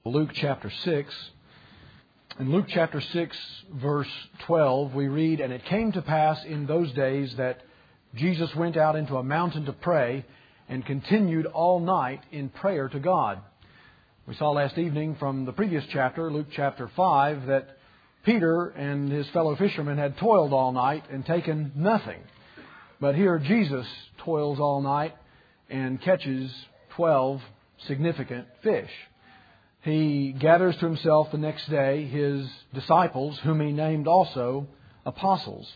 Luke chapter 6. In Luke chapter 6, verse 12, we read, "And it came to pass in those days that Jesus went out into a mountain to pray and continued all night in prayer to God." We saw last evening from the previous chapter, Luke chapter 5, that Peter and his fellow fishermen had toiled all night and taken nothing. But here Jesus toils all night and catches 12 significant fish. He gathers to himself the next day his disciples, whom he named also apostles.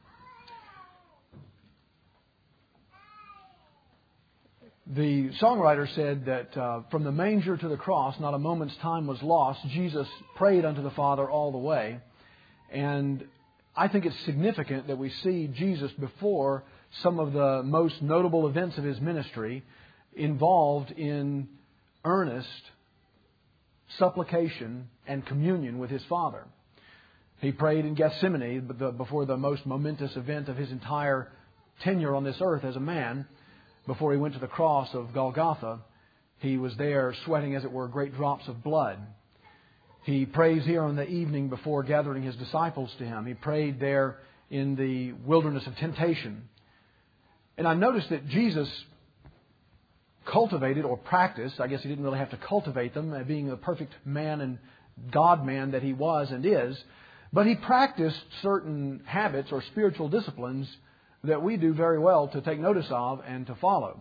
The songwriter said that from the manger to the cross, not a moment's time was lost. Jesus prayed unto the Father all the way. And I think it's significant that we see Jesus before some of the most notable events of His ministry involved in earnest supplication and communion with His Father. He prayed in Gethsemane before the most momentous event of His entire tenure on this earth as a man. Before He went to the cross of Golgotha, He was there sweating, as it were, great drops of blood. He prays here on the evening before gathering His disciples to Him. He prayed there in the wilderness of temptation. And I noticed that Jesus cultivated or practiced, I guess He didn't really have to cultivate them, being the perfect man and God-man that He was and is, but He practiced certain habits or spiritual disciplines that we do very well to take notice of and to follow.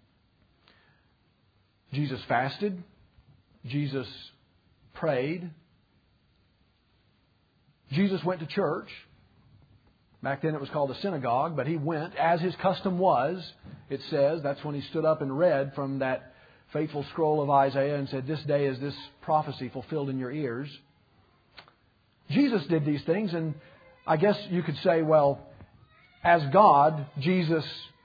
Jesus fasted. Jesus prayed. Jesus went to church. Back then it was called a synagogue, but He went, as His custom was, it says. That's when He stood up and read from that fateful scroll of Isaiah and said, "This day is this prophecy fulfilled in your ears." Jesus did these things, and I guess you could say, well, as God, Jesus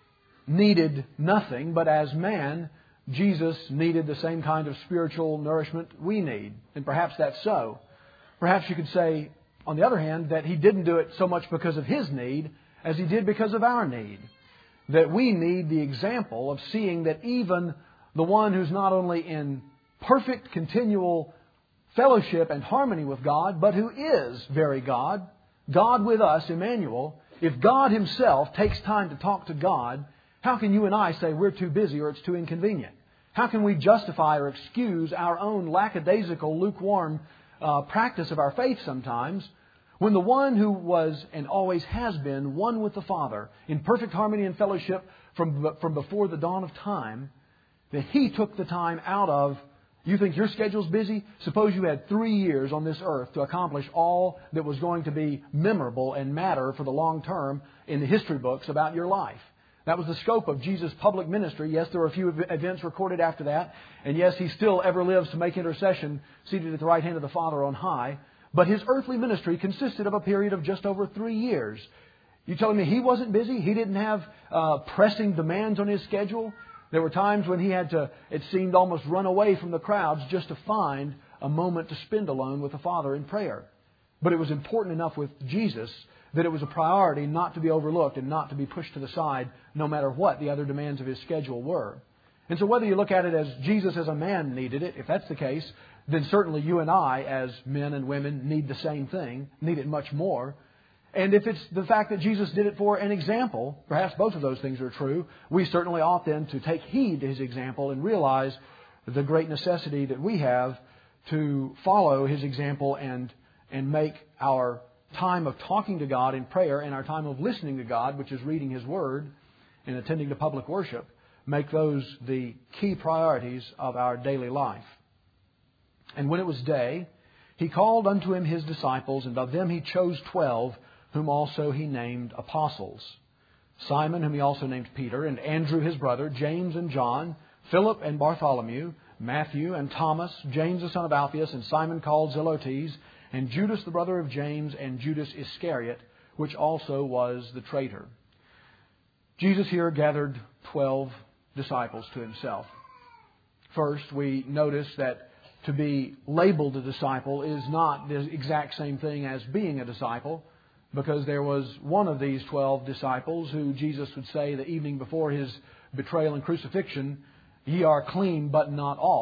needed nothing, but as man, Jesus needed the same kind of spiritual nourishment we need. And perhaps that's so. Perhaps you could say, on the other hand, that He didn't do it so much because of His need as He did because of our need. That we need the example of seeing that even the one who's not only in perfect, continual fellowship and harmony with God, but who is very God, God with us, Emmanuel, if God Himself takes time to talk to God, how can you and I say we're too busy or it's too inconvenient? How can we justify or excuse our own lackadaisical, lukewarm practice of our faith sometimes, when the one who was and always has been one with the Father in perfect harmony and fellowship from before the dawn of time, that He took the time out of, you think your schedule's busy? Suppose you had 3 years on this earth to accomplish all that was going to be memorable and matter for the long term in the history books about your life. That was the scope of Jesus' public ministry. Yes, there were a few events recorded after that. And yes, He still ever lives to make intercession, seated at the right hand of the Father on high. But His earthly ministry consisted of a period of just over 3 years. You telling me He wasn't busy? He didn't have pressing demands on His schedule? There were times when He had to, it seemed, almost run away from the crowds just to find a moment to spend alone with the Father in prayer. But it was important enough with Jesus that it was a priority not to be overlooked and not to be pushed to the side no matter what the other demands of His schedule were. And so whether you look at it as Jesus as a man needed it, if that's the case, then certainly you and I as men and women need the same thing, need it much more. And if it's the fact that Jesus did it for an example, perhaps both of those things are true, we certainly ought then to take heed to His example and realize the great necessity that we have to follow His example and make our time of talking to God in prayer and our time of listening to God, which is reading His Word and attending to public worship, make those the key priorities of our daily life. And when it was day, He called unto Him His disciples, and of them He chose 12, whom also He named apostles. Simon, whom He also named Peter, and Andrew his brother, James and John, Philip and Bartholomew, Matthew and Thomas, James the son of Alphaeus, and Simon called Zelotes, and Judas the brother of James, and Judas Iscariot, which also was the traitor. Jesus here gathered 12 disciples to Himself. First, we notice that to be labeled a disciple is not the exact same thing as being a disciple, because there was one of these 12 disciples who Jesus would say the evening before His betrayal and crucifixion, "Ye are clean, but not all,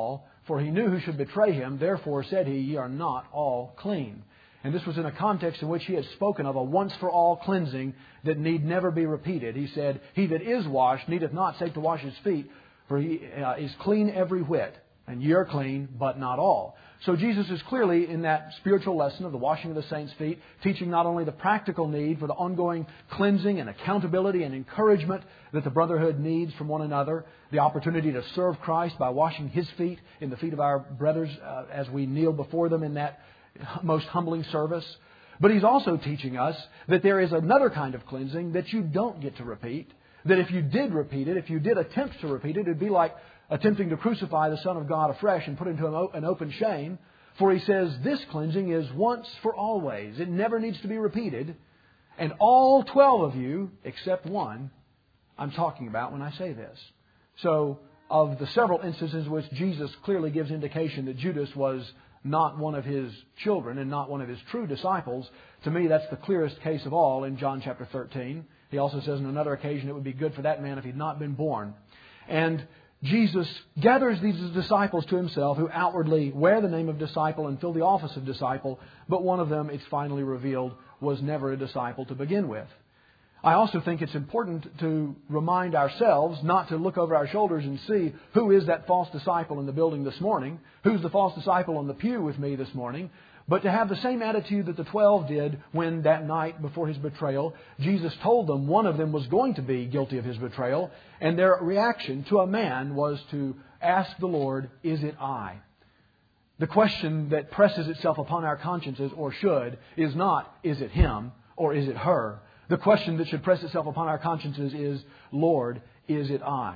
for he knew who should betray him. Therefore said he, ye are not all clean. And this was in a context in which he had spoken of a once-for-all cleansing that need never be repeated. He said, he that is washed needeth not save to wash his feet, for he is clean every whit. And ye are clean, but not all. So Jesus is clearly in that spiritual lesson of the washing of the saints' feet, teaching not only the practical need for the ongoing cleansing and accountability and encouragement that the brotherhood needs from one another, the opportunity to serve Christ by washing His feet in the feet of our brothers as we kneel before them in that most humbling service. But He's also teaching us that there is another kind of cleansing that you don't get to repeat. That if you did repeat it, if you did attempt to repeat it, it'd be like attempting to crucify the Son of God afresh and put Him to an open shame. For He says this cleansing is once for always. It never needs to be repeated. And all 12 of you, except one, I'm talking about when I say this. So, of the several instances in which Jesus clearly gives indication that Judas was not one of His children and not one of His true disciples, to me that's the clearest case of all in John chapter 13. He also says on another occasion it would be good for that man if he'd not been born. And Jesus gathers these disciples to Himself who outwardly wear the name of disciple and fill the office of disciple, but one of them, it's finally revealed, was never a disciple to begin with. I also think it's important to remind ourselves not to look over our shoulders and see who is that false disciple in the building this morning, who's the false disciple on the pew with me this morning, but to have the same attitude that the 12 did when that night before His betrayal, Jesus told them one of them was going to be guilty of His betrayal, and their reaction to a man was to ask the Lord, is it I? The question that presses itself upon our consciences, or should, is not, is it him or is it her? The question that should press itself upon our consciences is, Lord, is it I?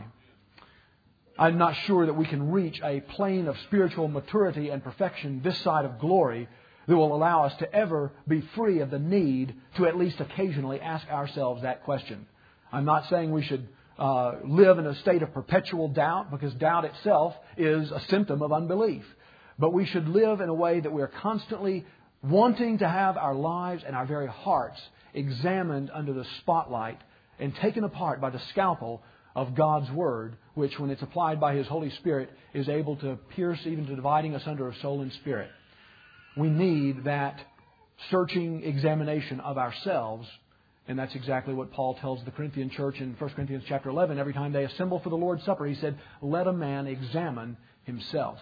I'm not sure that we can reach a plane of spiritual maturity and perfection this side of glory that will allow us to ever be free of the need to at least occasionally ask ourselves that question. I'm not saying we should live in a state of perpetual doubt, because doubt itself is a symptom of unbelief. But we should live in a way that we are constantly wanting to have our lives and our very hearts examined under the spotlight and taken apart by the scalpel of God's Word, which, when it's applied by His Holy Spirit, is able to pierce even to dividing us under of soul and spirit. We need that searching examination of ourselves, and that's exactly what Paul tells the Corinthian church in 1 Corinthians chapter 11. Every time they assemble for the Lord's Supper, he said, let a man examine himself.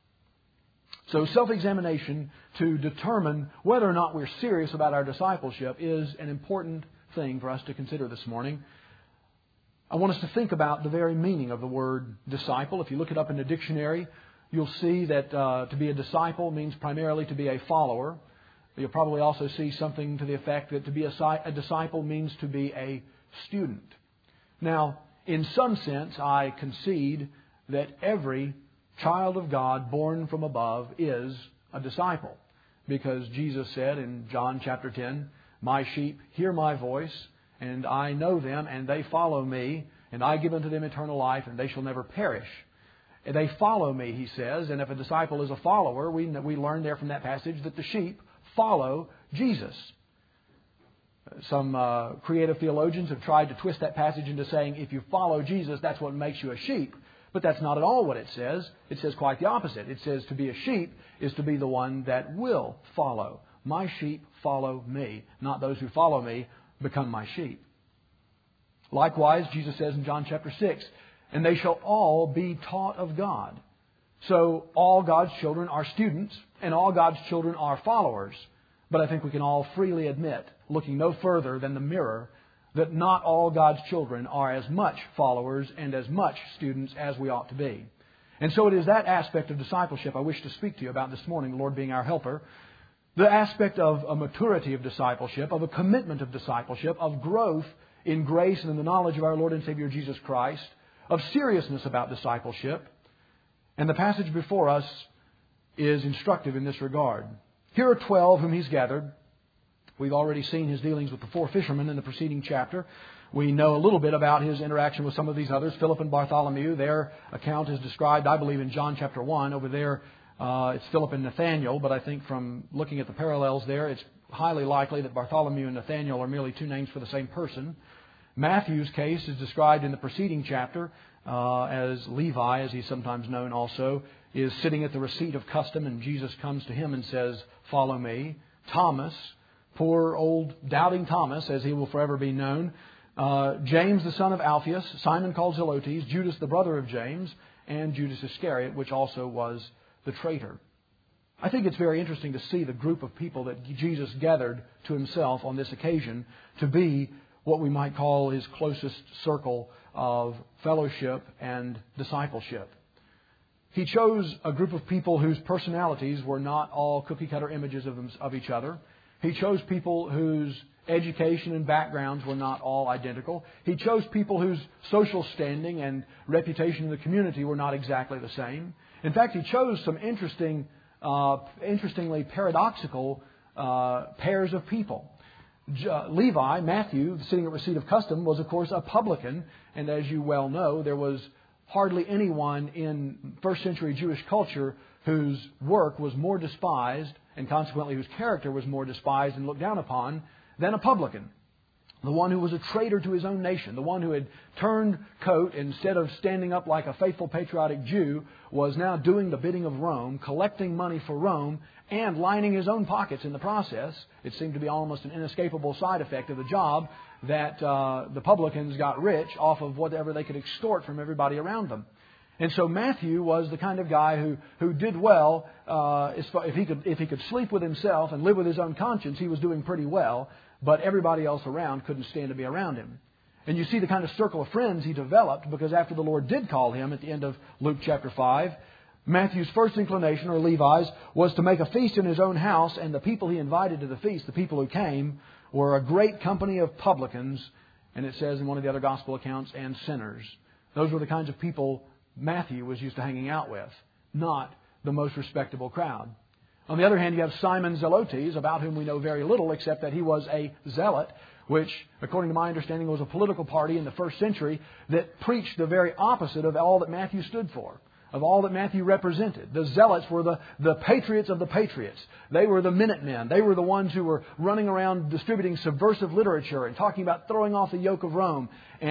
So self-examination to determine whether or not we're serious about our discipleship is an important thing for us to consider this morning. I want us to think about the very meaning of the word disciple. If you look it up in the dictionary, you'll see that to be a disciple means primarily to be a follower. You'll probably also see something to the effect that to be a disciple means to be a student. Now, in some sense, I concede that every child of God born from above is a disciple. Because Jesus said in John chapter 10, my sheep hear my voice, and I know them, and they follow me, and I give unto them eternal life, and they shall never perish. And they follow me, He says, and if a disciple is a follower, we learn there from that passage that the sheep follow Jesus. Some creative theologians have tried to twist that passage into saying if you follow Jesus, that's what makes you a sheep. But that's not at all what it says. It says quite the opposite. It says to be a sheep is to be the one that will follow. My sheep follow me. Not those who follow me become my sheep. Likewise, Jesus says in John chapter 6, and they shall all be taught of God. So all God's children are students, and all God's children are followers. But I think we can all freely admit, looking no further than the mirror, that not all God's children are as much followers and as much students as we ought to be. And so it is that aspect of discipleship I wish to speak to you about this morning, the Lord being our helper. The aspect of a maturity of discipleship, of a commitment of discipleship, of growth in grace and in the knowledge of our Lord and Savior Jesus Christ, of seriousness about discipleship. And the passage before us is instructive in this regard. Here are 12 whom He's gathered. We've already seen His dealings with the 4 fishermen in the preceding chapter. We know a little bit about His interaction with some of these others. Philip and Bartholomew, their account is described, I believe, in John chapter 1. Over there, it's Philip and Nathanael, but I think from looking at the parallels there, it's highly likely that Bartholomew and Nathanael are merely 2 names for the same person. Matthew's case is described in the preceding chapter. as Levi, as he's sometimes known also, is sitting at the receipt of custom, and Jesus comes to him and says, "Follow me." Thomas, poor old doubting Thomas, as he will forever be known. James, the son of Alphaeus, Simon called Zelotes, Judas, the brother of James, and Judas Iscariot, which also was the traitor. I think it's very interesting to see the group of people that Jesus gathered to himself on this occasion to be what we might call his closest circle of fellowship and discipleship. He chose a group of people whose personalities were not all cookie-cutter images of each other. He chose people whose education and backgrounds were not all identical. He chose people whose social standing and reputation in the community were not exactly the same. In fact, he chose some interestingly paradoxical pairs of people. Levi, Matthew, sitting at receipt of custom, was of course a publican, and as you well know, there was hardly anyone in first century Jewish culture whose work was more despised, and consequently whose character was more despised and looked down upon, than a publican. The one who was a traitor to his own nation, the one who had turned coat, instead of standing up like a faithful patriotic Jew, was now doing the bidding of Rome, collecting money for Rome, and lining his own pockets in the process. It seemed to be almost an inescapable side effect of the job that the publicans got rich off of whatever they could extort from everybody around them. And so Matthew was the kind of guy who did well. If he could sleep with himself and live with his own conscience, he was doing pretty well. But everybody else around couldn't stand to be around him. And you see the kind of circle of friends he developed, because after the Lord did call him at the end of Luke chapter 5, Matthew's first inclination, or Levi's, was to make a feast in his own house, and the people he invited to the feast, the people who came, were a great company of publicans, and it says in one of the other gospel accounts, and sinners. Those were the kinds of people Matthew was used to hanging out with, not the most respectable crowd. On the other hand, you have Simon Zelotes, about whom we know very little, except that he was a zealot, which, according to my understanding, was a political party in the first century that preached the very opposite of all that Matthew stood for, of all that Matthew represented. The zealots were the patriots of the patriots. They were the Minutemen. They were the ones who were running around distributing subversive literature and talking about throwing off the yoke of Rome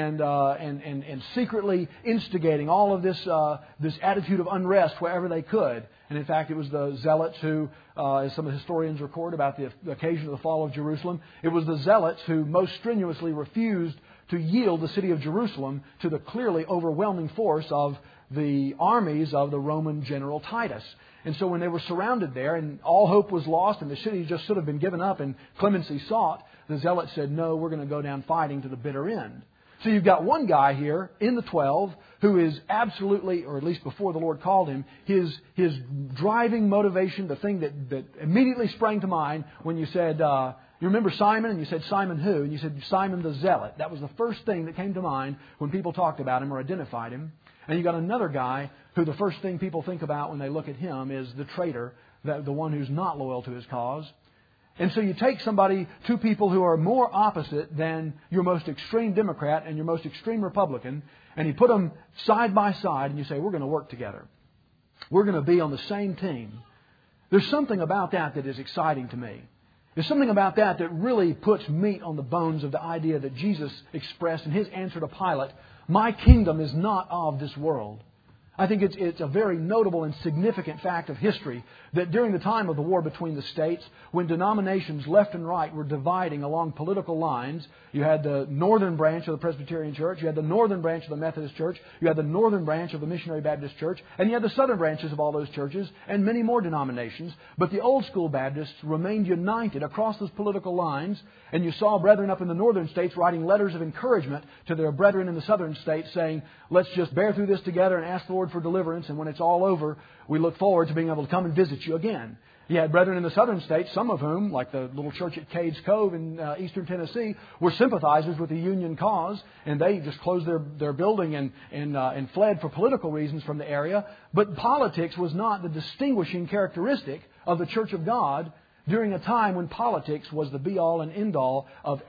and secretly instigating all of this attitude of unrest wherever they could. And in fact, it was the zealots who, as some of the historians record about the occasion of the fall of Jerusalem, it was the zealots who most strenuously refused to yield the city of Jerusalem to the clearly overwhelming force of the armies of the Roman general Titus. And so when they were surrounded there and all hope was lost and the city just should have been given up and clemency sought, the zealots said, "No, we're going to go down fighting to the bitter end." So you've got one guy here in the 12 who is absolutely, or at least before the Lord called him, his driving motivation, the thing that immediately sprang to mind when you said, you remember Simon? And you said, "Simon who?" And you said, "Simon the Zealot." That was the first thing that came to mind when people talked about him or identified him. And you got another guy who the first thing people think about when they look at him is the traitor, the one who's not loyal to his cause. And so you take two people who are more opposite than your most extreme Democrat and your most extreme Republican, and you put them side by side and you say, "We're going to work together. We're going to be on the same team." There's something about that is exciting to me. There's something about that really puts meat on the bones of the idea that Jesus expressed in His answer to Pilate, "My kingdom is not of this world." I think it's a very notable and significant fact of history that during the time of the war between the states, when denominations left and right were dividing along political lines, you had the northern branch of the Presbyterian Church, you had the northern branch of the Methodist Church, you had the northern branch of the Missionary Baptist Church, and you had the southern branches of all those churches, and many more denominations. But the old school Baptists remained united across those political lines, and you saw brethren up in the northern states writing letters of encouragement to their brethren in the southern states saying, "Let's just bear through this together and ask the Lord for deliverance, and when it's all over, we look forward to being able to come and visit you again." You had brethren in the southern states, some of whom, like the little church at Cades Cove in eastern Tennessee, were sympathizers with the Union cause, and they just closed their building and fled for political reasons from the area. But politics was not the distinguishing characteristic of the Church of God during a time when politics was the be-all and end-all of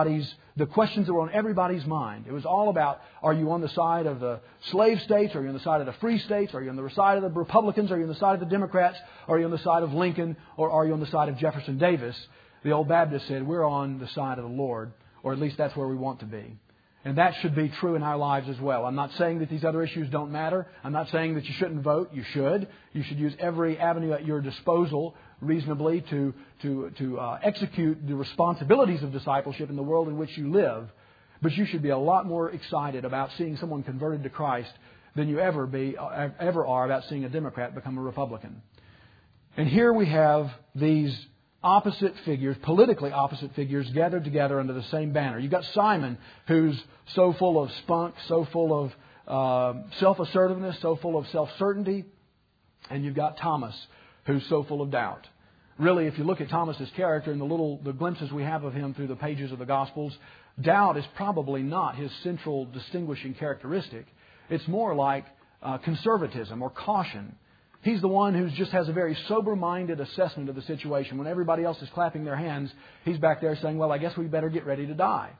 the questions that were on everybody's mind. It was all about, are you on the side of the slave states? Are you on the side of the free states? Are you on the side of the Republicans? Are you on the side of the Democrats? Are you on the side of Lincoln? Or are you on the side of Jefferson Davis? The old Baptist said, "We're on the side of the Lord," or at least that's where we want to be. And that should be true in our lives as well. I'm not saying that these other issues don't matter. I'm not saying that you shouldn't vote. You should. You should use every avenue at your disposal reasonably to execute the responsibilities of discipleship in the world in which you live. But you should be a lot more excited about seeing someone converted to Christ than you ever are about seeing a Democrat become a Republican. And here we have these opposite figures, politically opposite figures, gathered together under the same banner. You've got Simon, who's so full of spunk, so full of self-assertiveness, so full of self-certainty. And you've got Thomas, who's so full of doubt. Really, if you look at Thomas's character and the glimpses we have of him through the pages of the Gospels, doubt is probably not his central distinguishing characteristic. It's more like conservatism or caution. He's the one who just has a very sober-minded assessment of the situation. When everybody else is clapping their hands, he's back there saying, well, I guess we better get ready to die.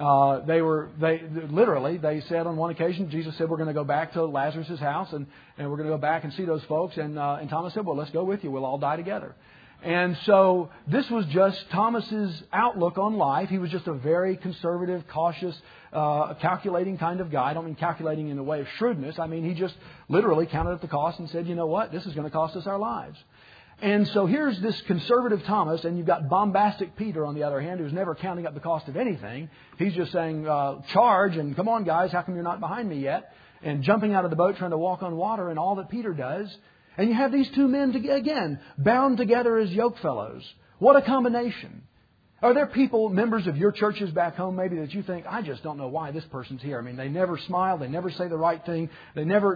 They said on one occasion, Jesus said, we're going to go back to Lazarus' house and we're going to go back and see those folks. And Thomas said, well, let's go with you. We'll all die together. And so this was just Thomas's outlook on life. He was just a very conservative, cautious, calculating kind of guy. I don't mean calculating in the way of shrewdness. I mean, he just literally counted up the cost and said, you know what, this is going to cost us our lives. And so here's this conservative Thomas, and you've got bombastic Peter on the other hand, who's never counting up the cost of anything. He's just saying, charge, and come on guys, how come you're not behind me yet? And jumping out of the boat, trying to walk on water, and all that Peter does. And you have these two men, again, bound together as yokefellows. What a combination. Are there people, members of your churches back home maybe, that you think, I just don't know why this person's here. I mean, they never smile. They never say the right thing. They never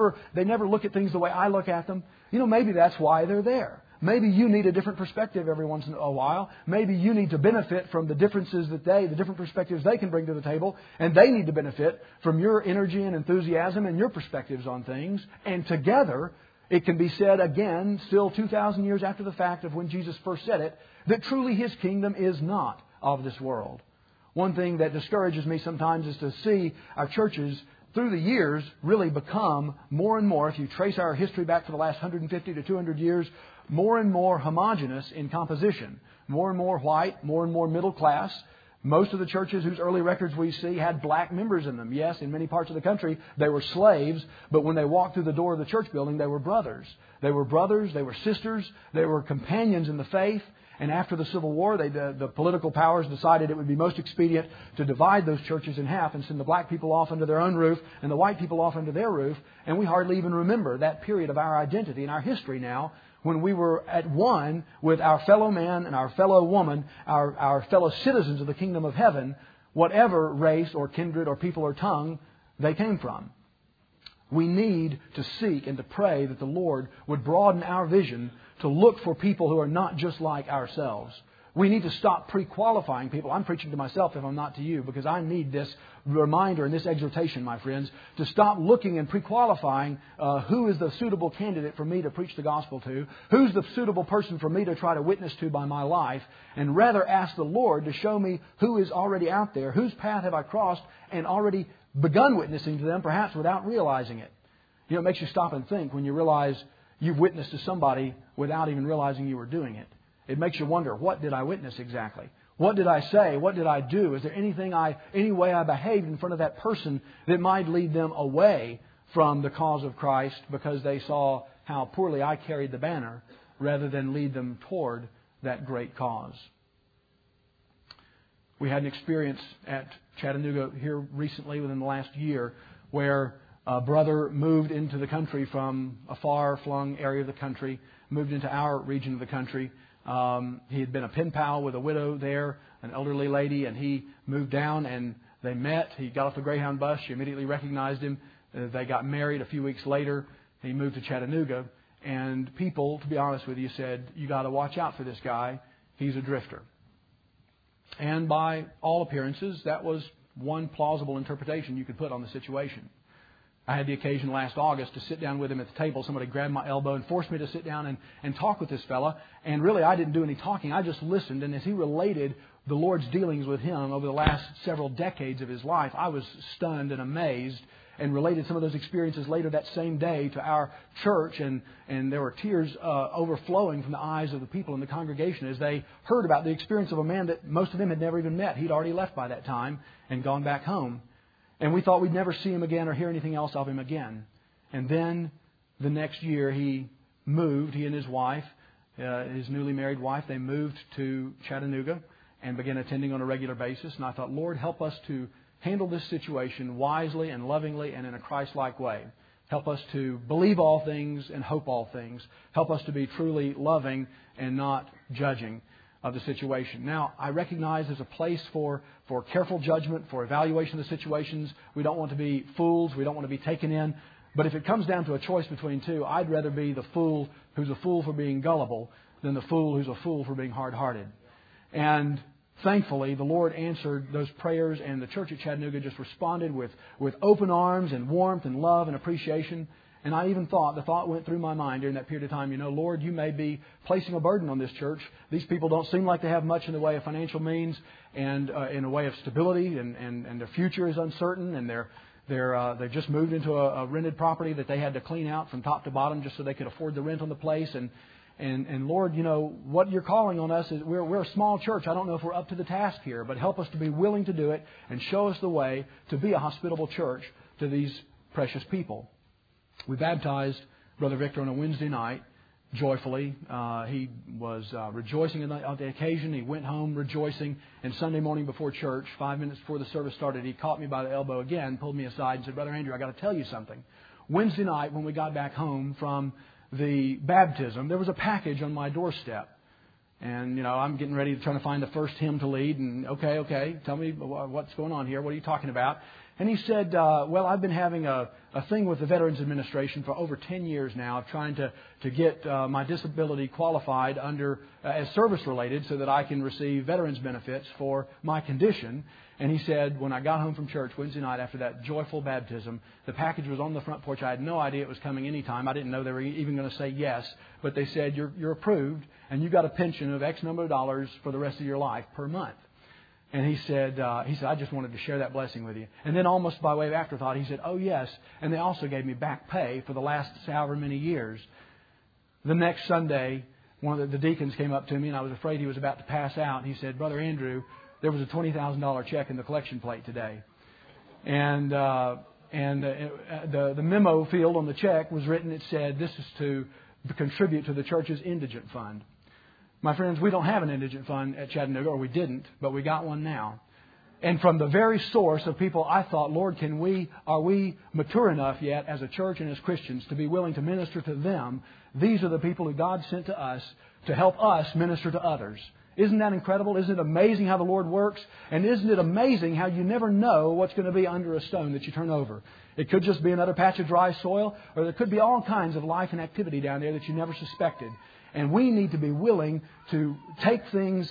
look at things the way I look at them. You know, maybe that's why they're there. Maybe you need a different perspective every once in a while. Maybe you need to benefit from the differences the different perspectives they can bring to the table. And they need to benefit from your energy and enthusiasm and your perspectives on things. And together, it can be said again, still 2,000 years after the fact of when Jesus first said it, that truly His kingdom is not of this world. One thing that discourages me sometimes is to see our churches through the years really become more and more, if you trace our history back to the last 150 to 200 years, more and more homogeneous in composition. More and more white, more and more middle class. Most of the churches whose early records we see had black members in them. Yes, in many parts of the country, they were slaves, but when they walked through the door of the church building, they were brothers. They were brothers, they were sisters, they were companions in the faith. And after the Civil War, the political powers decided it would be most expedient to divide those churches in half and send the black people off under their own roof and the white people off under their roof. And we hardly even remember that period of our identity and our history now, when we were at one with our fellow man and our fellow woman, our fellow citizens of the kingdom of heaven, whatever race or kindred or people or tongue they came from. We need to seek and to pray that the Lord would broaden our vision to look for people who are not just like ourselves. We need to stop pre-qualifying people. I'm preaching to myself if I'm not to you, because I need this reminder and this exhortation, my friends, to stop looking and pre-qualifying who is the suitable candidate for me to preach the gospel to, who's the suitable person for me to try to witness to by my life, and rather ask the Lord to show me who is already out there, whose path have I crossed and already begun witnessing to them, perhaps without realizing it. You know, it makes you stop and think when you realize you've witnessed to somebody without even realizing you were doing it. It makes you wonder, what did I witness exactly? What did I say? What did I do? Is there any way I behaved in front of that person that might lead them away from the cause of Christ because they saw how poorly I carried the banner rather than lead them toward that great cause? We had an experience at Chattanooga here recently within the last year where a brother moved into the country from a far-flung area of the country, moved into our region of the country. He had been a pen pal with a widow there, an elderly lady, and he moved down and they met. He got off the Greyhound bus. She immediately recognized him. They got married a few weeks later. He moved to Chattanooga. And people, to be honest with you, said, you got to watch out for this guy. He's a drifter. And by all appearances, that was one plausible interpretation you could put on the situation. I had the occasion last August to sit down with him at the table. Somebody grabbed my elbow and forced me to sit down and talk with this fella. And really, I didn't do any talking. I just listened. And as he related the Lord's dealings with him over the last several decades of his life, I was stunned and amazed, and related some of those experiences later that same day to our church. And there were tears overflowing from the eyes of the people in the congregation as they heard about the experience of a man that most of them had never even met. He'd already left by that time and gone back home. And we thought we'd never see him again or hear anything else of him again. And then the next year he moved, he and his wife, his newly married wife, they moved to Chattanooga and began attending on a regular basis. And I thought, Lord, help us to handle this situation wisely and lovingly and in a Christ-like way. Help us to believe all things and hope all things. Help us to be truly loving and not judging of the situation. Now, I recognize there's a place for careful judgment, for evaluation of the situations. We don't want to be fools. We don't want to be taken in. But if it comes down to a choice between two, I'd rather be the fool who's a fool for being gullible than the fool who's a fool for being hard-hearted. And thankfully, the Lord answered those prayers, and the church at Chattanooga just responded with open arms and warmth and love and appreciation. And I even the thought went through my mind during that period of time, Lord, you may be placing a burden on this church. These people don't seem like they have much in the way of financial means and in a way of stability, and their future is uncertain, and they've just moved into a rented property that they had to clean out from top to bottom just so they could afford the rent on the place. And Lord, what you're calling on us is we're a small church. I don't know if we're up to the task here, but help us to be willing to do it and show us the way to be a hospitable church to these precious people. We baptized Brother Victor on a Wednesday night joyfully. He was rejoicing on the occasion. He went home rejoicing. And Sunday morning before church, 5 minutes before the service started, he caught me by the elbow again, pulled me aside and said, Brother Andrew, I got to tell you something. Wednesday night when we got back home from the baptism, there was a package on my doorstep. And, I'm getting ready to try to find the first hymn to lead. And, okay, tell me what's going on here. What are you talking about? And he said, well, I've been having a thing with the Veterans Administration for over 10 years now of trying to get my disability qualified as service-related so that I can receive veterans benefits for my condition. And he said, when I got home from church Wednesday night after that joyful baptism, the package was on the front porch. I had no idea it was coming any time. I didn't know they were even going to say yes. But they said, you're approved, and you got a pension of X number of dollars for the rest of your life per month. And he said, I just wanted to share that blessing with you. And then almost by way of afterthought, he said, oh, yes. And they also gave me back pay for the last however many years. The next Sunday, one of the deacons came up to me, and I was afraid he was about to pass out. And he said, Brother Andrew, there was a $20,000 check in the collection plate today. And the memo field on the check was written, it said, this is to contribute to the church's indigent fund. My friends, we don't have an indigent fund at Chattanooga, or we didn't, but we got one now. And from the very source of people, I thought, Lord, are we mature enough yet as a church and as Christians to be willing to minister to them? These are the people who God sent to us to help us minister to others. Isn't that incredible? Isn't it amazing how the Lord works? And isn't it amazing how you never know what's going to be under a stone that you turn over? It could just be another patch of dry soil, or there could be all kinds of life and activity down there that you never suspected. And we need to be willing to take things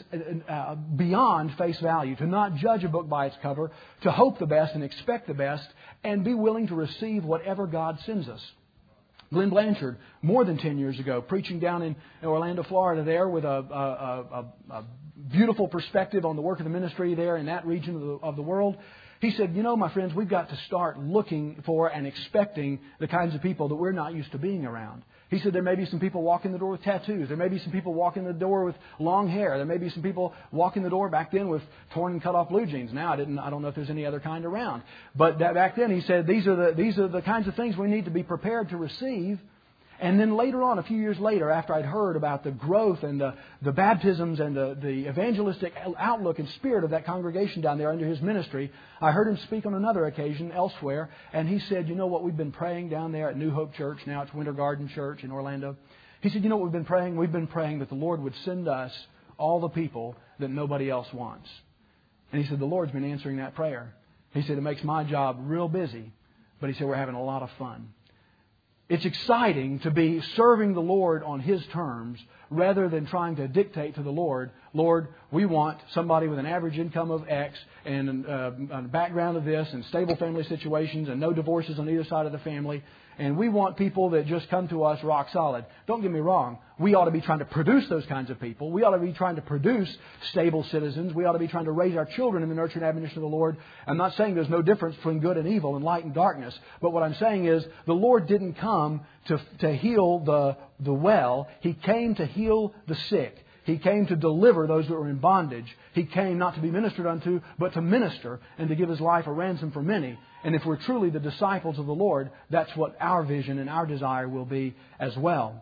beyond face value, to not judge a book by its cover, to hope the best and expect the best, and be willing to receive whatever God sends us. Glenn Blanchard, more than 10 years ago, preaching down in Orlando, Florida there with a beautiful perspective on the work of the ministry there in that region of the world. He said, my friends, we've got to start looking for and expecting the kinds of people that we're not used to being around. He said there may be some people walking the door with tattoos. There may be some people walking the door with long hair. There may be some people walking the door back then with torn and cut off blue jeans. Now I don't know if there's any other kind around. But back then he said these are the kinds of things we need to be prepared to receive. And then later on, a few years later, after I'd heard about the growth and the baptisms and the evangelistic outlook and spirit of that congregation down there under his ministry, I heard him speak on another occasion elsewhere. And he said, what we've been praying down there at New Hope Church, now it's Winter Garden Church in Orlando. He said, what we've been praying? We've been praying that the Lord would send us all the people that nobody else wants. And he said, the Lord's been answering that prayer. He said, it makes my job real busy. But he said, we're having a lot of fun. It's exciting to be serving the Lord on His terms rather than trying to dictate to the Lord, we want somebody with an average income of X and a background of this and stable family situations and no divorces on either side of the family. And we want people that just come to us rock solid. Don't get me wrong. We ought to be trying to produce those kinds of people. We ought to be trying to produce stable citizens. We ought to be trying to raise our children in the nurture and admonition of the Lord. I'm not saying there's no difference between good and evil and light and darkness. But what I'm saying is the Lord didn't come to heal the well. He came to heal the sick. He came to deliver those that were in bondage. He came not to be ministered unto, but to minister and to give His life a ransom for many. And if we're truly the disciples of the Lord, that's what our vision and our desire will be as well.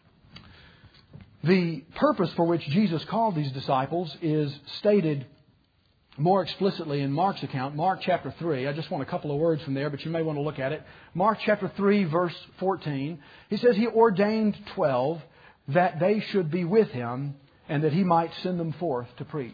The purpose for which Jesus called these disciples is stated more explicitly in Mark's account, Mark chapter 3. I just want a couple of words from there, but you may want to look at it. Mark chapter 3, verse 14. He says, He ordained 12 that they should be with Him and that He might send them forth to preach.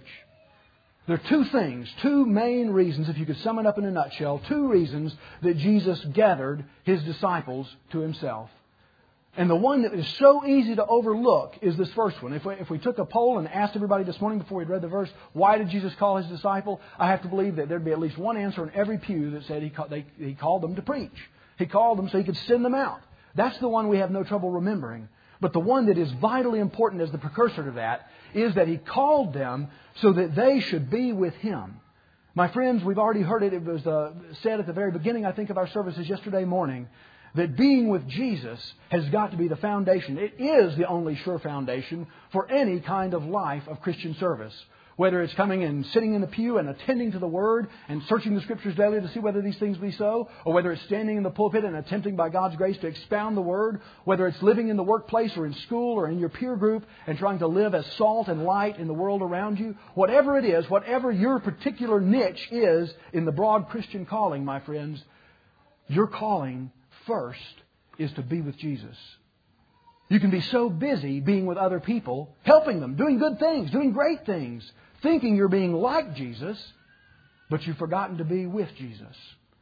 There are two things, two main reasons, if you could sum it up in a nutshell, two reasons that Jesus gathered His disciples to Himself. And the one that is so easy to overlook is this first one. If we took a poll and asked everybody this morning before we'd read the verse, why did Jesus call His disciple? I have to believe that there'd be at least one answer in every pew that said He called them to preach. He called them so He could send them out. That's the one we have no trouble remembering. But the one that is vitally important as the precursor to that is that He called them so that they should be with Him. My friends, we've already heard it. It was said at the very beginning, I think, of our services yesterday morning, that being with Jesus has got to be the foundation. It is the only sure foundation for any kind of life of Christian service. Whether it's coming and sitting in the pew and attending to the Word and searching the Scriptures daily to see whether these things be so, or whether it's standing in the pulpit and attempting by God's grace to expound the Word, whether it's living in the workplace or in school or in your peer group and trying to live as salt and light in the world around you, whatever it is, whatever your particular niche is in the broad Christian calling, my friends, your calling first is to be with Jesus. You can be so busy being with other people, helping them, doing good things, doing great things, thinking you're being like Jesus, but you've forgotten to be with Jesus.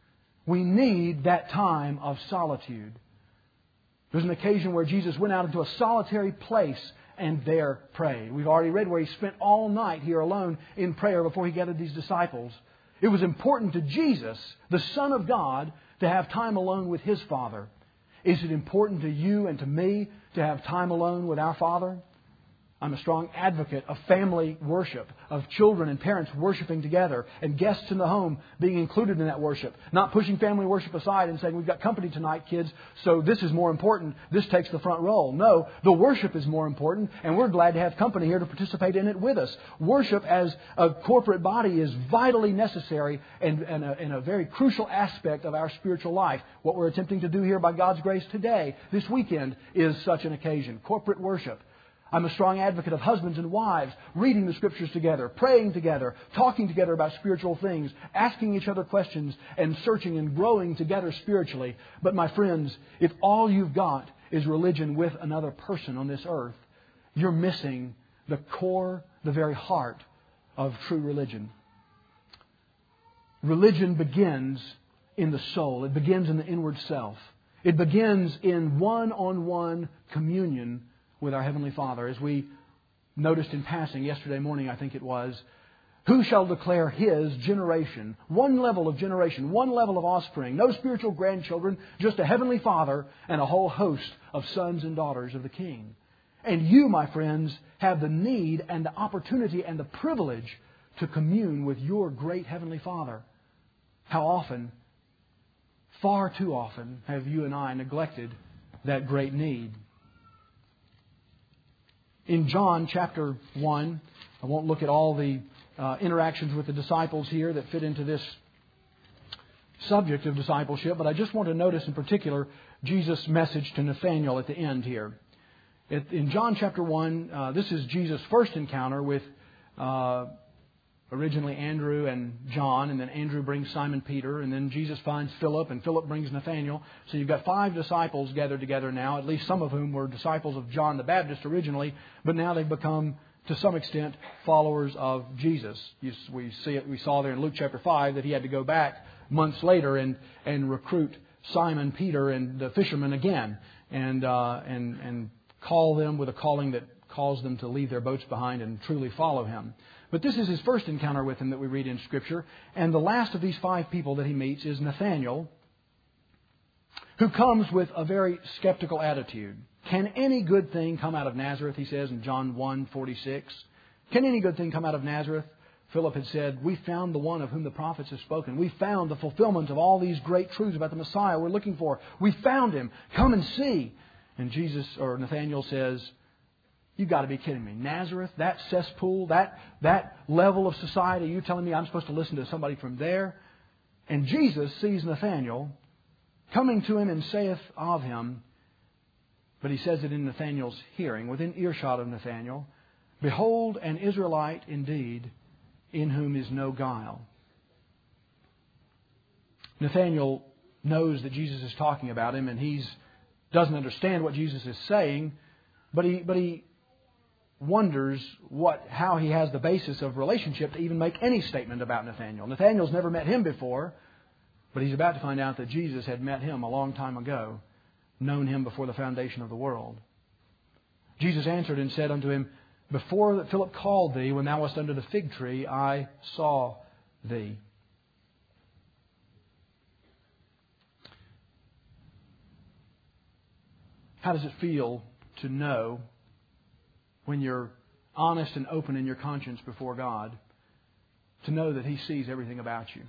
We need that time of solitude. There's an occasion where Jesus went out into a solitary place and there prayed. We've already read where He spent all night here alone in prayer before He gathered these disciples. It was important to Jesus, the Son of God, to have time alone with His Father. Is it important to you and to me to have time alone with our Father? I'm a strong advocate of family worship, of children and parents worshiping together, and guests in the home being included in that worship. Not pushing family worship aside and saying, we've got company tonight, kids, so this is more important. This takes the front role. No, the worship is more important, and we're glad to have company here to participate in it with us. Worship as a corporate body is vitally necessary and a very crucial aspect of our spiritual life. What we're attempting to do here by God's grace today, this weekend, is such an occasion. Corporate worship. I'm a strong advocate of husbands and wives reading the Scriptures together, praying together, talking together about spiritual things, asking each other questions, and searching and growing together spiritually. But my friends, if all you've got is religion with another person on this earth, you're missing the core, the very heart of true religion. Religion begins in the soul. It begins in the inward self. It begins in one-on-one communion with our Heavenly Father. As we noticed in passing yesterday morning, I think it was, who shall declare His generation? One level of generation, one level of offspring, no spiritual grandchildren, just a Heavenly Father and a whole host of sons and daughters of the King. And you, my friends, have the need and the opportunity and the privilege to commune with your great Heavenly Father. How often, far too often, have you and I neglected that great need? In John chapter 1, I won't look at all the interactions with the disciples here that fit into this subject of discipleship, but I just want to notice in particular Jesus' message to Nathanael at the end here. In John chapter 1, this is Jesus' first encounter with originally Andrew and John, and then Andrew brings Simon Peter, and then Jesus finds Philip, and Philip brings Nathanael. So you've got 5 disciples gathered together now, at least some of whom were disciples of John the Baptist originally, but now they've become, to some extent, followers of Jesus. We saw there in Luke chapter 5 that He had to go back months later and recruit Simon Peter and the fishermen again, and call them with a calling that calls them to leave their boats behind and truly follow Him. But this is His first encounter with Him that we read in Scripture. And the last of these 5 people that He meets is Nathanael, who comes with a very skeptical attitude. Can any good thing come out of Nazareth, he says in John 1:46. Can any good thing come out of Nazareth? Philip had said, we found the one of whom the prophets have spoken. We found the fulfillment of all these great truths about the Messiah we're looking for. We found Him. Come and see. And Nathanael says, you've got to be kidding me. Nazareth, that cesspool, that level of society, you telling me I'm supposed to listen to somebody from there? And Jesus sees Nathanael coming to him and saith of him, but he says it in Nathanael's hearing, within earshot of Nathanael, Behold, an Israelite indeed, in whom is no guile. Nathanael knows that Jesus is talking about him, and he doesn't understand what Jesus is saying, but he wonders how he has the basis of relationship to even make any statement about Nathanael. Nathanael's never met him before, but he's about to find out that Jesus had met him a long time ago, known him before the foundation of the world. Jesus answered and said unto him, Before that Philip called thee, when thou wast under the fig tree, I saw thee. How does it feel to know, when you're honest and open in your conscience before God, to know that He sees everything about you?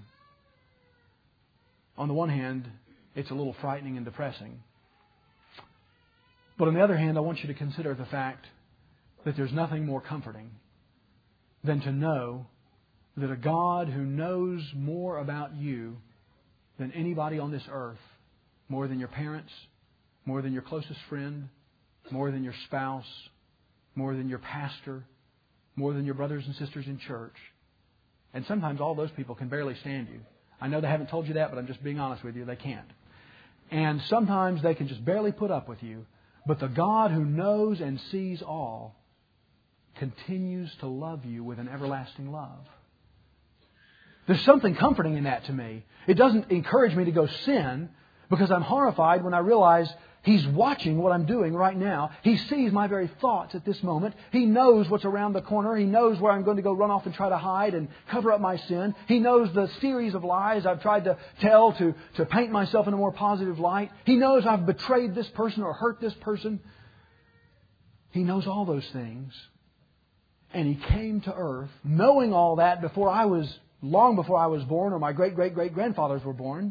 On the one hand, it's a little frightening and depressing. But on the other hand, I want you to consider the fact that there's nothing more comforting than to know that a God who knows more about you than anybody on this earth, more than your parents, more than your closest friend, more than your spouse, more than your pastor, more than your brothers and sisters in church. And sometimes all those people can barely stand you. I know they haven't told you that, but I'm just being honest with you. They can't. And sometimes they can just barely put up with you. But the God who knows and sees all continues to love you with an everlasting love. There's something comforting in that to me. It doesn't encourage me to go sin, because I'm horrified when I realize He's watching what I'm doing right now. He sees my very thoughts at this moment. He knows what's around the corner. He knows where I'm going to go run off and try to hide and cover up my sin. He knows the series of lies I've tried to tell to paint myself in a more positive light. He knows I've betrayed this person or hurt this person. He knows all those things. And He came to earth knowing all that long before I was born, or my great-great-great-grandfathers were born.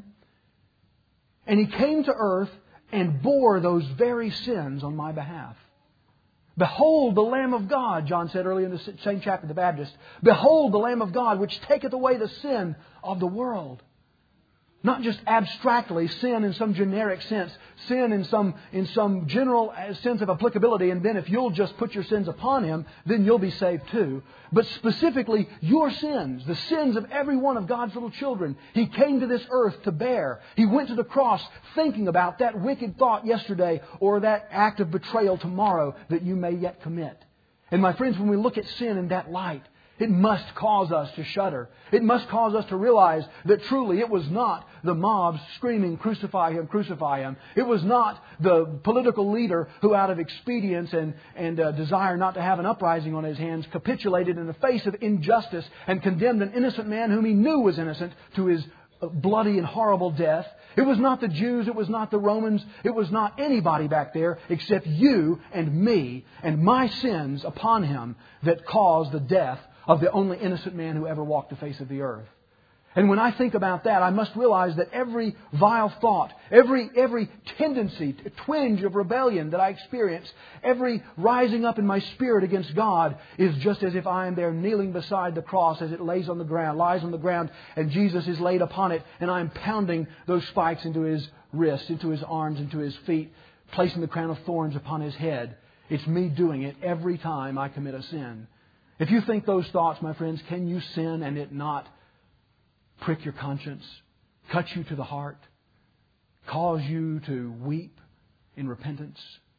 And He came to earth and bore those very sins on my behalf. Behold the Lamb of God, John said earlier in the same chapter of the Baptist. Behold the Lamb of God, which taketh away the sin of the world. Not just abstractly, sin in some generic sense, sin in some general sense of applicability, and then if you'll just put your sins upon Him, then you'll be saved too. But specifically, your sins, the sins of every one of God's little children, He came to this earth to bear. He went to the cross thinking about that wicked thought yesterday or that act of betrayal tomorrow that you may yet commit. And my friends, when we look at sin in that light, it must cause us to shudder. It must cause us to realize that truly it was not the mobs screaming, "Crucify Him, crucify Him." It was not the political leader who, out of expedience and desire not to have an uprising on his hands, capitulated in the face of injustice and condemned an innocent man whom he knew was innocent to his bloody and horrible death. It was not the Jews, it was not the Romans, it was not anybody back there except you and me and my sins upon Him that caused the death of the only innocent man who ever walked the face of the earth. And when I think about that, I must realize that every vile thought, every tendency, twinge of rebellion that I experience, every rising up in my spirit against God is just as if I am there kneeling beside the cross as it lies on the ground, and Jesus is laid upon it, and I'm pounding those spikes into His wrists, into His arms, into His feet, placing the crown of thorns upon His head. It's me doing it every time I commit a sin. If you think those thoughts, my friends, can you sin and it not prick your conscience, cut you to the heart, cause you to weep in repentance?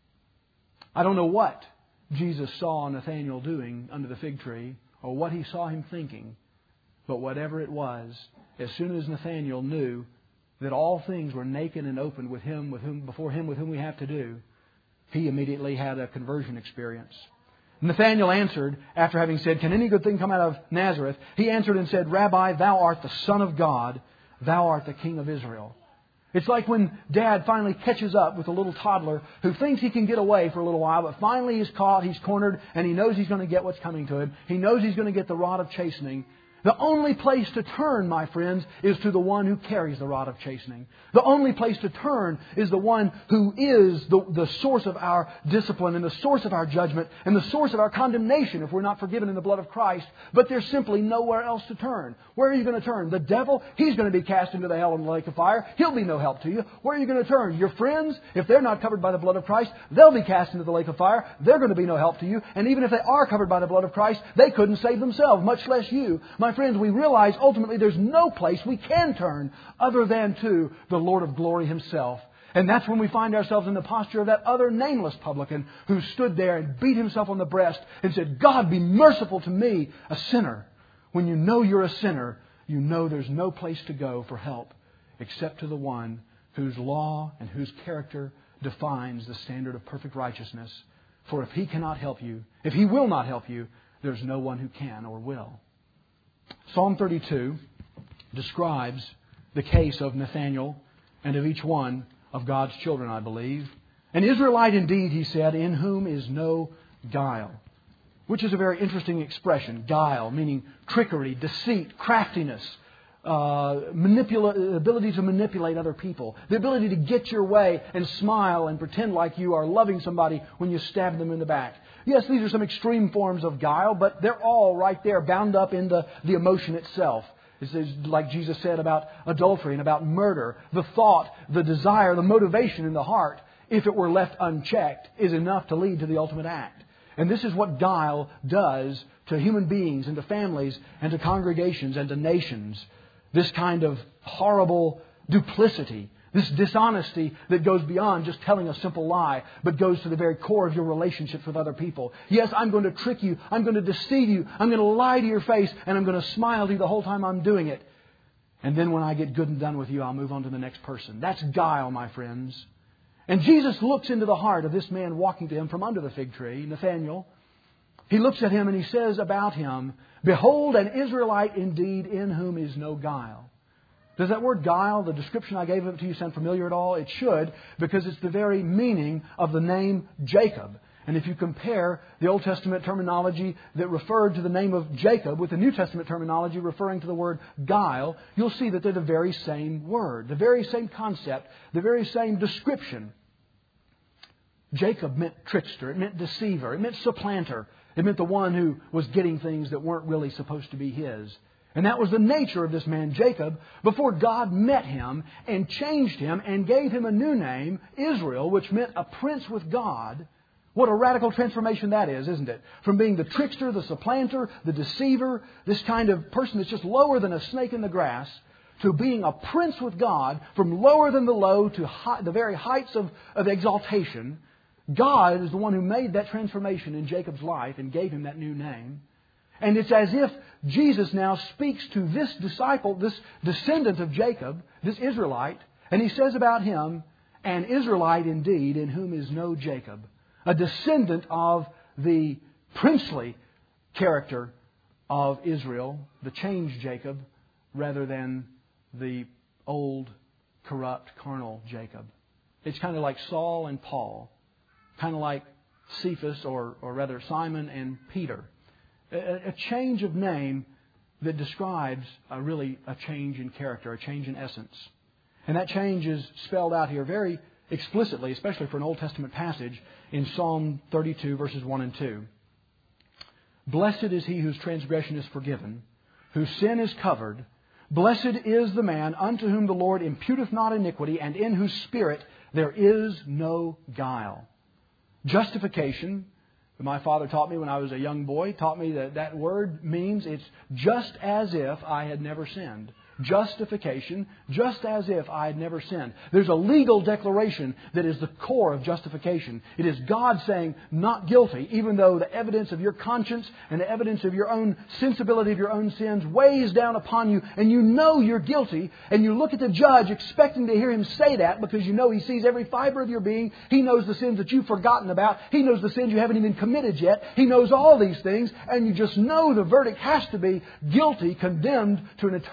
I don't know what Jesus saw Nathanael doing under the fig tree or what He saw him thinking, but whatever it was, as soon as Nathanael knew that all things were naked and open before Him with whom we have to do, he immediately had a conversion experience. Nathanael answered, after having said, "Can any good thing come out of Nazareth?" He answered and said, "Rabbi, Thou art the Son of God. Thou art the King of Israel." It's like when Dad finally catches up with a little toddler who thinks he can get away for a little while, but finally he's caught, he's cornered, and he knows he's going to get what's coming to him. He knows he's going to get the rod of chastening. The only place to turn, my friends, is to the one who carries the rod of chastening. The only place to turn is the one who is the source of our discipline and the source of our judgment and the source of our condemnation if we're not forgiven in the blood of Christ. But there's simply nowhere else to turn. Where are you going to turn? The devil? He's going to be cast into the hell and the lake of fire. He'll be no help to you. Where are you going to turn? Your friends? If they're not covered by the blood of Christ, they'll be cast into the lake of fire. They're going to be no help to you. And even if they are covered by the blood of Christ, they couldn't save themselves, much less you. My friends, we realize ultimately there's no place we can turn other than to the Lord of glory Himself. And that's when we find ourselves in the posture of that other nameless publican who stood there and beat himself on the breast and said, God, be merciful to me, a sinner. When you know you're a sinner, you know there's no place to go for help except to the one whose law and whose character defines the standard of perfect righteousness. For if He cannot help you, if He will not help you, there's no one who can or will. Psalm 32 describes the case of Nathanael and of each one of God's children, I believe. An Israelite indeed, he said, in whom is no guile. Which is a very interesting expression. Guile, meaning trickery, deceit, craftiness, ability to manipulate other people. The ability to get your way and smile and pretend like you are loving somebody when you stab them in the back. Yes, these are some extreme forms of guile, but they're all right there, bound up in the emotion itself. It's like Jesus said about adultery and about murder. The thought, the desire, the motivation in the heart, if it were left unchecked, is enough to lead to the ultimate act. And this is what guile does to human beings and to families and to congregations and to nations. This kind of horrible duplicity, this dishonesty that goes beyond just telling a simple lie, but goes to the very core of your relationships with other people. Yes, I'm going to trick you. I'm going to deceive you. I'm going to lie to your face, and I'm going to smile to you the whole time I'm doing it. And then when I get good and done with you, I'll move on to the next person. That's guile, my friends. And Jesus looks into the heart of this man walking to Him from under the fig tree, Nathanael. He looks at him and he says about him, Behold, an Israelite indeed in whom is no guile. Does that word guile, the description I gave of it to you, sound familiar at all? It should, because it's the very meaning of the name Jacob. And if you compare the Old Testament terminology that referred to the name of Jacob with the New Testament terminology referring to the word guile, you'll see that they're the very same word, the very same concept, the very same description. Jacob meant trickster, it meant deceiver, it meant supplanter, it meant the one who was getting things that weren't really supposed to be his. And that was the nature of this man Jacob before God met him and changed him and gave him a new name, Israel, which meant a prince with God. What a radical transformation that is, isn't it? From being the trickster, the supplanter, the deceiver, this kind of person that's just lower than a snake in the grass, to being a prince with God, from lower than the low to the very heights of exaltation. God is the one who made that transformation in Jacob's life and gave him that new name. And it's as if Jesus now speaks to this disciple, this descendant of Jacob, this Israelite, and He says about him, an Israelite indeed in whom is no Jacob. A descendant of the princely character of Israel, the changed Jacob, rather than the old, corrupt, carnal Jacob. It's kind of like Saul and Paul. Kind of like Cephas, or rather Simon and Peter. A change of name that describes really a change in character, a change in essence. And that change is spelled out here very explicitly, especially for an Old Testament passage, in Psalm 32, verses 1 and 2. Blessed is he whose transgression is forgiven, whose sin is covered. Blessed is the man unto whom the Lord imputeth not iniquity, and in whose spirit there is no guile. Justification, my father taught me when I was a young boy, taught me that word means it's just as if I had never sinned. Justification, just as if I had never sinned. There's a legal declaration that is the core of justification. It is God saying, not guilty, even though the evidence of your conscience and the evidence of your own sensibility of your own sins weighs down upon you, and you know you're guilty, and you look at the judge expecting to hear him say that because you know He sees every fiber of your being. He knows the sins that you've forgotten about. He knows the sins you haven't even committed yet. He knows all these things, and you just know the verdict has to be guilty, condemned to an eternity of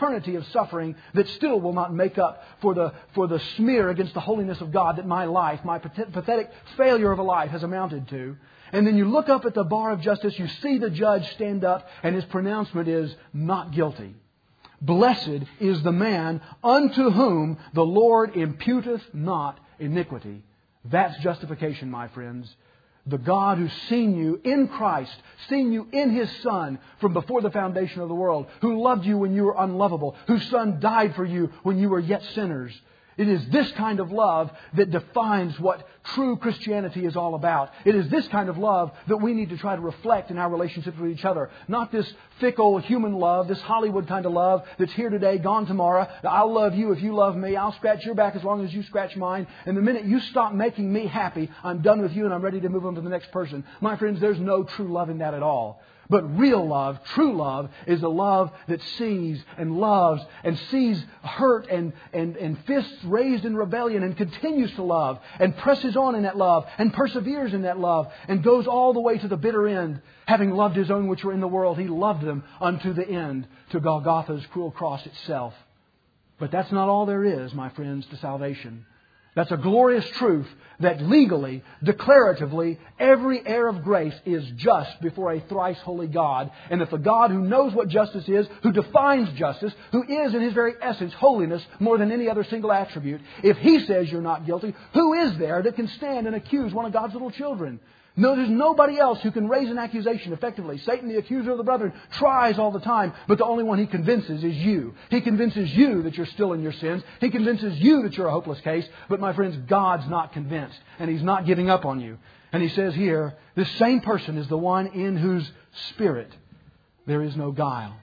suffering that still will not make up for the smear against the holiness of God that my life, my pathetic failure of a life has amounted to. And then you look up at the bar of justice, you see the judge stand up, and his pronouncement is not guilty. Blessed is the man unto whom the Lord imputeth not iniquity. That's justification, my friends. The God who's seen you in Christ, seen you in His Son from before the foundation of the world, who loved you when you were unlovable, whose Son died for you when you were yet sinners. It is this kind of love that defines what true Christianity is all about. It is this kind of love that we need to try to reflect in our relationships with each other. Not this fickle human love, this Hollywood kind of love that's here today, gone tomorrow. I'll love you if you love me. I'll scratch your back as long as you scratch mine. And the minute you stop making me happy, I'm done with you and I'm ready to move on to the next person. My friends, there's no true love in that at all. But real love, true love, is a love that sees and loves and sees hurt and fists raised in rebellion and continues to love and presses on in that love and perseveres in that love and goes all the way to the bitter end. Having loved His own which were in the world, He loved them unto the end, to Golgotha's cruel cross itself. But that's not all there is, my friends, to salvation. That's a glorious truth that legally, declaratively, every heir of grace is just before a thrice holy God. And if the God who knows what justice is, who defines justice, who is in His very essence holiness more than any other single attribute, if He says you're not guilty, who is there that can stand and accuse one of God's little children? No, there's nobody else who can raise an accusation effectively. Satan, the accuser of the brethren, tries all the time, but the only one he convinces is you. He convinces you that you're still in your sins. He convinces you that you're a hopeless case. But my friends, God's not convinced, and He's not giving up on you. And He says here, this same person is the one in whose spirit there is no guile.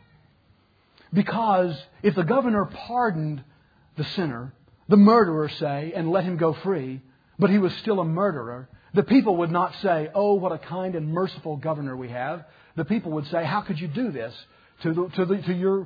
Because if the governor pardoned the sinner, the murderer, say, and let him go free, but he was still a murderer, the people would not say, "Oh, what a kind and merciful governor we have." The people would say, "How could you do this to your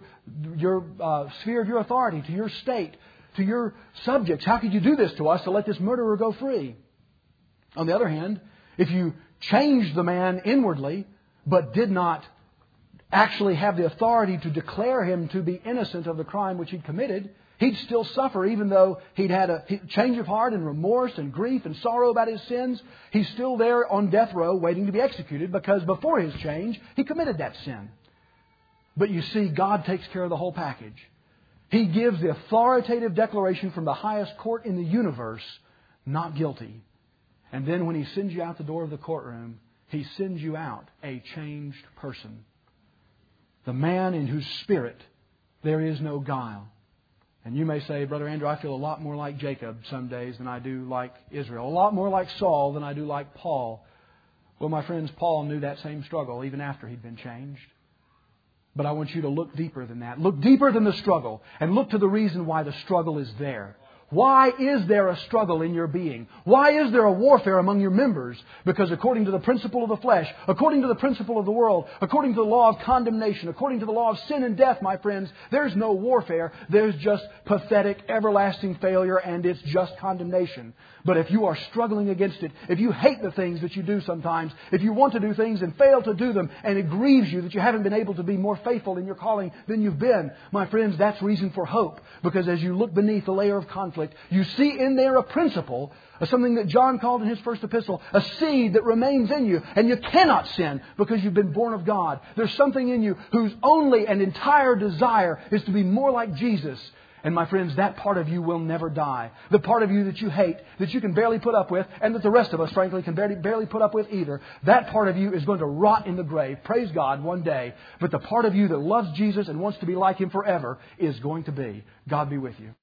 sphere of your authority, to your state, to your subjects? How could you do this to us to let this murderer go free?" On the other hand, if you changed the man inwardly, but did not actually have the authority to declare him to be innocent of the crime which he'd committed, he'd still suffer even though he'd had a change of heart and remorse and grief and sorrow about his sins. He's still there on death row waiting to be executed because before his change, he committed that sin. But you see, God takes care of the whole package. He gives the authoritative declaration from the highest court in the universe, not guilty. And then when He sends you out the door of the courtroom, He sends you out a changed person. The man in whose spirit there is no guile. And you may say, "Brother Andrew, I feel a lot more like Jacob some days than I do like Israel. A lot more like Saul than I do like Paul." Well, my friends, Paul knew that same struggle even after he'd been changed. But I want you to look deeper than that. Look deeper than the struggle and look to the reason why the struggle is there. Why is there a struggle in your being? Why is there a warfare among your members? Because according to the principle of the flesh, according to the principle of the world, according to the law of condemnation, according to the law of sin and death, my friends, there's no warfare. There's just pathetic, everlasting failure, and it's just condemnation. But if you are struggling against it, if you hate the things that you do sometimes, if you want to do things and fail to do them, and it grieves you that you haven't been able to be more faithful in your calling than you've been, my friends, that's reason for hope. Because as you look beneath the layer of conflict, you see in there a principle, something that John called in his first epistle, a seed that remains in you, and you cannot sin because you've been born of God. There's something in you whose only and entire desire is to be more like Jesus. And my friends, that part of you will never die. The part of you that you hate, that you can barely put up with, and that the rest of us, frankly, can barely put up with either, that part of you is going to rot in the grave, praise God, one day. But the part of you that loves Jesus and wants to be like Him forever is going to be. God be with you.